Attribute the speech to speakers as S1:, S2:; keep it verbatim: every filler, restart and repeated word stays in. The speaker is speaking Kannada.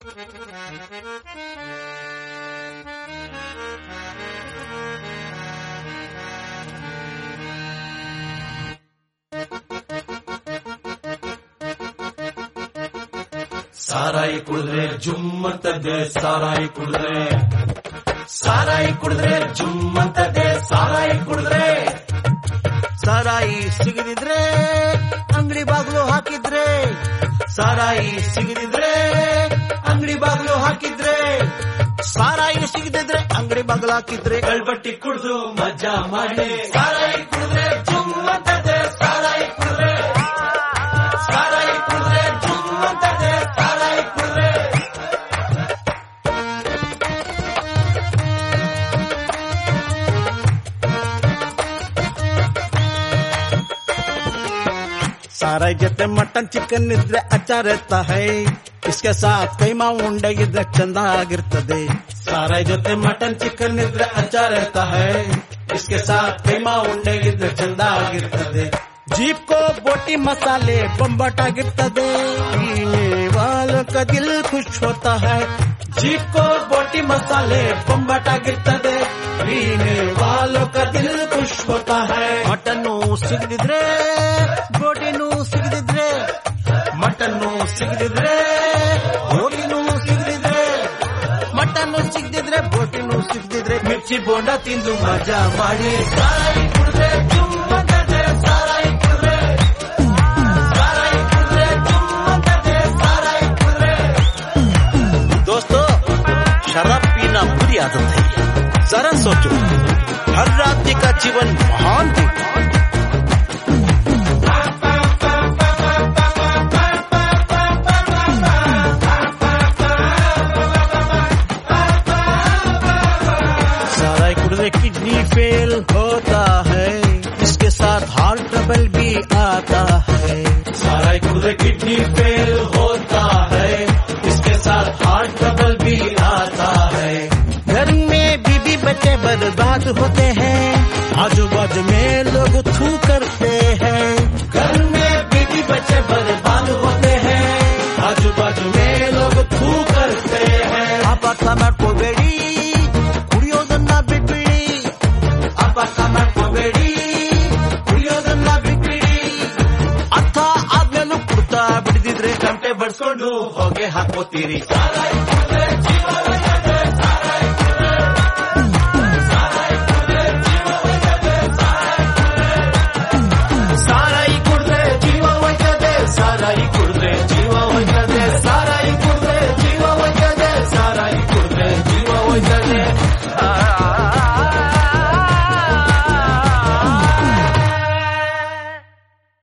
S1: ಸಾರಾಯಿ ಕುಡಿದ್ರೆ ಜುಮ್ ಅಂತದೆ, ಸಾರಾಯಿ ಕುಡಿದ್ರೆ ಸಾರಾಯಿ ಕುಡಿದ್ರೆ ಜುಮ್ ಅಂತದೆ, ಸಾರಾಯಿ ಕುಡಿದ್ರೆ.
S2: ಸಾರಾಯಿ ಸಿಗದಿದ್ರೆ ಅಂಗಡಿ ಬಾಗ್ಲು ಹಾಕಿದ್ರೆ,
S1: ಸಾರಾಯಿ ಸಿಗದಿದ್ರೆ ಅಂಗಡಿ ಬಾಗ್ಲು ಹಾಕಿದ್ರೆ,
S2: ಸಾರಾಯಿ ಸಿಗದಿದ್ರೆ ಅಂಗಡಿ ಬಾಗ್ಲು ಹಾಕಿದ್ರೆ,
S1: ಕಳ್ಬಟ್ಟಿ ಕುಡಿದು ಮಜಾ ಮಾಡಿ. ಸಾರಾಯಿ ಕುಡಿದ್ರೆ ಜುಮ್ ಅಂತದೆ, ಸಾರಾಯಿ ಕುಡಿದ್ರೆ ಸಾರಾಯಿ ಕುಡಿದ್ರೆ ಜುಮ್ ಅಂತದೆ, ಸಾರಾಯಿ ಕುಡಿದ್ರೆ.
S2: साराई जैसे मटन चिकन इद्रे अचार रहता है, इसके साथ कईमा उंडे इद्रे चंदा गिरतदे.
S1: साराई जैसे मटन चिकन इद्रे अचार रहता है, इसके साथ कईमा उंडे इद्रे चंदा गिरतदे.
S2: जीप को बोटी मसाले बम्बाटा गिरतदे, पीने वालों का दिल खुश होता है.
S1: जीप को बोटी मसाले बम्बाटा गिरतदे, पीने वालों का दिल खुश होता है.
S2: मटन सिगदिद्रे ಬೋಟಿನೂ ಸಿಗದಿದ್ರೆ,
S1: ಮಟನ್ನು ಸಿಗದಿದ್ರೆ
S2: ಬೋಟಿನೂ ಸಿಗದಿದ್ರೆ, ಮಟನ್ನು ಸಿಗದಿದ್ರೆ ಬೋಟಿನೂ ಸಿಗದಿದ್ರೆ,
S1: ಮಿರ್ಚಿ ಬೋಂಡ ತಿಂದು ಮಜಾ ಮಾಡಿ. ಸಾರಾಯಿ ಕುಡಿದ್ರೆ ಜುಮ್ ಅಂತದೆ, ಸಾರಾಯಿ ಕುಡಿದ್ರೆ ಸಾರಾಯಿ ಕುಡಿದ್ರೆ ಜುಮ್ ಅಂತದೆ, ಸಾರಾಯಿ ಕುಡಿದ್ರೆ.
S2: दोस्तों, शराब पीना बुरी आदत है. जरा सोचो, हर रात्रि का जीवन महान है. किडनी फेल होता है, इसके साथ हार्ट ट्रबल भी आता है.
S1: साराई कुडिದ್ರೆ किडनी फेल होता है, इसके साथ हार्ट ट्रबल भी आता है.
S2: घर में बीबी बच्चे बर्बाद होते हैं, आजू बाजू में लोग थू करते हैं.
S1: घर में बीबी बच्चे बर्बाद होते हैं, आजू बाजू में लोग थू करते हैं.
S2: आप समाज को बेड़ी कुड़ियोदन्ना बिगड़ी,
S1: ಅಪಕ ಮಾಡ್ಕೋಬೇಡಿ, ಕುಡಿಯೋದನ್ನ ಬಿಟ್ಬಿಡಿ.
S2: ಅರ್ಥ ಆದ್ಮೇಲೂ ಕುಡ್ತಾ ಬಿಡಿದಿದ್ರೆ
S1: ಗಂಟೆ ಬಡ್ಸ್ಕೊಂಡು ಹೊಗೆ ಹಾಕೋತೀರಿ. ಸಾರಾಯಿ